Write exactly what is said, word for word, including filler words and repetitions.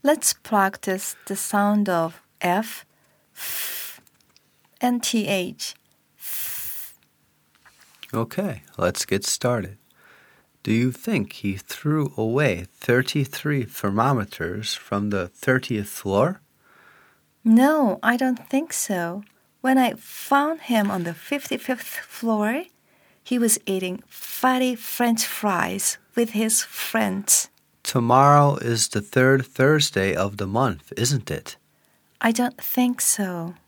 Let's practice the sound of F, F, and T H. Okay, let's get started. Do you think he threw away thirty-three thermometers from the thirtieth floor? No, I don't think so. When I found him on the fifty-fifth floor, he was eating fatty French fries with his friends. Tomorrow is the third Thursday of the month, isn't it? I don't think so.